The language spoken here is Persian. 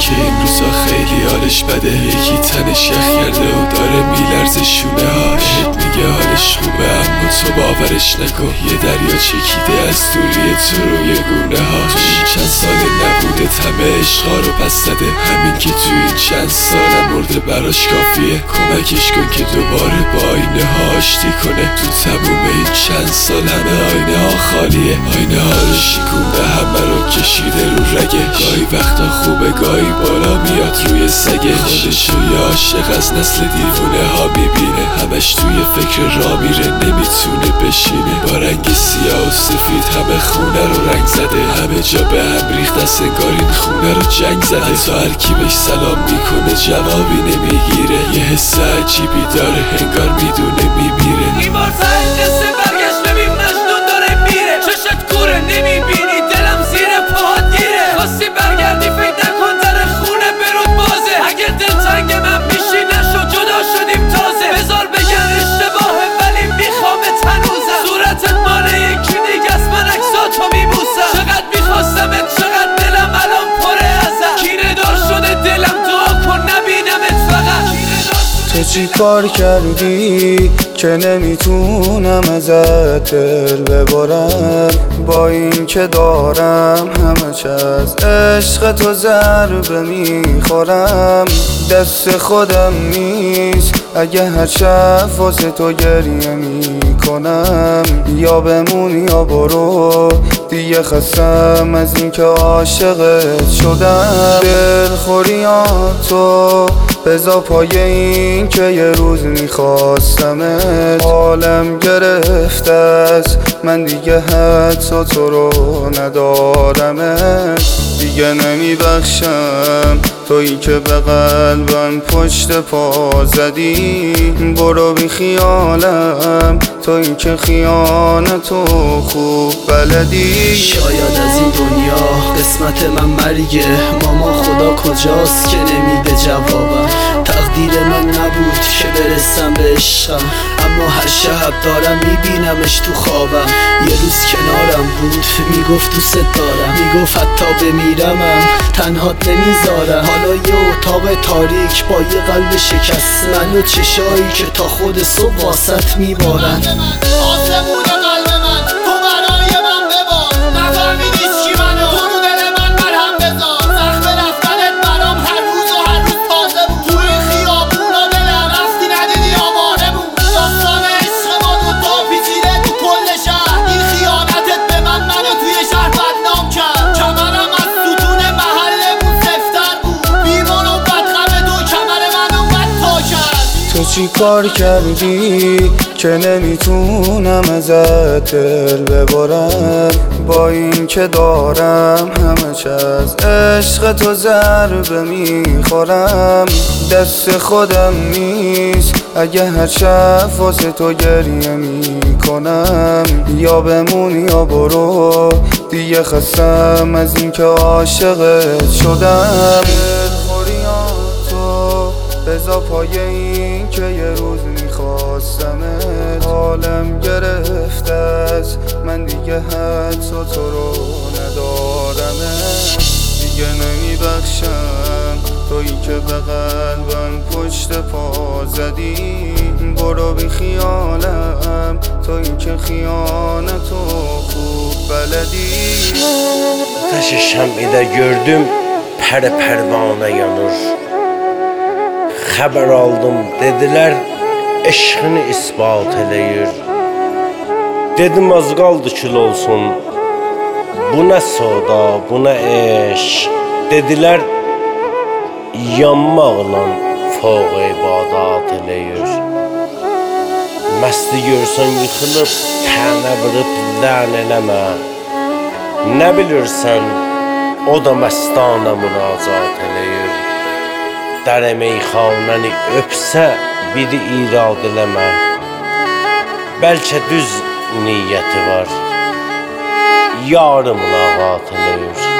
که این روزا خیلی حالش بده، یکی تنش یخ کرده و داره میلرزه شونه هاش. میگه حالش خوبه اما تو باورش نکن، یه دریا چکیده از دوری تو روی گونه هاش. چند سال نبوده تمه عشقا رو پس زده، همین که تو این چند سال مرده براش کافیه. کمکش کن که دوباره با آینه ها آشتی کنه، تو تموم این چند سال همه آینه ها خالیه. آینه ها رو شکونده همه رو کشیده رو رگه، گاهی وقتا خوبه گاهی بالا میاد روی سگه. خودشو یه عاشق از نسل دیوونه ها میبینه، همش توی فکر را میره نمیتونه بشینه. با رنگ سیاه و سفید همه خونه رو رنگ زده، همه جا به هم ریخت دست انگار این خونه رو جنگ زده. حتی هر کی بهش سلام میکنه جوابی نمیگیره، یه حس عجیبی داره انگار میدونه میمیره. این بار ته قصه برگشت ببین مجنون داره میره، چشت کوره نمیبینی دلم زیر پاهات گیره. خواستی برگردی فکر نکن در خونه برود بازه، اگه دلتنگ من میشی نشو جدا شدیم تازه. بذار بگن اشتباهه ولی میخوامت هنوزم، صورتت مال یکی دیگه است من عکساتو میبوسم. چقدر میخواستمت چقدر دلم الان پره ازت، کینه دار شده دلم دعا کن نبینمت فقط. تو چی کار کردی که نمیتونم ازت دل ببرم، با این که دارم همه چه از عشق تو ضربه میخورم. دست خودم نیست اگه هر شب واسه تو گریه میکنم، یا بمون یا برو دیگه خستم از این که عاشقت شدم. دلخوریاتو بذار پای این که یه روز میخواستمت، عالم گرفته است من دیگه حتی تو رو ندارمت. دیگه نمیبخشم تویی که به قلبم پشت پا زدی، برو بی خیالم تویی که خیانتو خوب بلدی. شاید از این دنیا قسمت من مرگه، ماما خدا کجاست که نمیده جوابم. تقدیر من نبود که برسم به عشقم، اما هر شب دارم میبینمش تو خوابم. یه روز کنارم بود میگفت دوست دارم، میگفت حتی بمیرمم تنهات نمیذارم. حالا یه اتاق تاریک با یه قلب شکست، من و چشایی که تا خود صبح واسط میبارن. آسمون قلب من تو برای من ببار، نفهمیدی چی منو تو رو دل من برهم بذار. سخت رفتنت برام هر روز و هر روز تازه بود، توی خیابونا دلم رفتی ندیدی آواره بود. داستان عشق ما دوتا پیچیده تو کل شهر، این خیانتت به من منو توی شهر بدنام کرد. کمرم از ستون محلمون سفتر بود، بیمار و بدغم تو کمر منو بد تا کرد. تو چی کار کردی که نمیتونم ازت دل ببرم، با این که دارم همه چه از عشق تو ضربه میخورم. دست خودم نیست اگه هر شب واسه تو گریه میکنم، یا بمون یا برو دیگه خستم از این که عاشقت شدم. دلخوریاتو بذار پای این که یه روز میخواستمت، عالم گرفته است من دیگه حتی تو رو ندارمت. دیگه نمیبخشم تویی که به قلبم پشت پا زدی، برو بی خیالم تویی که خیانتو خوب بلدی. Taşı şəmdə gördüm pərvana yanır, xəbər aldım dedilər eşqini isbat eləyir. Dedim az qaldı kül olsun, bu nə soda, bu nə eşq. Dedilər yanmaqla fوق ibadat eləyir. Məsti görsən yıxılıb tənə vurub lən eləmə, nə bilirsən o da məstana münacat eləyir. Dər meyxanəni öpsə biri irad eləmə, bəlkə düz niyyəti var, yarı mülağat eləyir.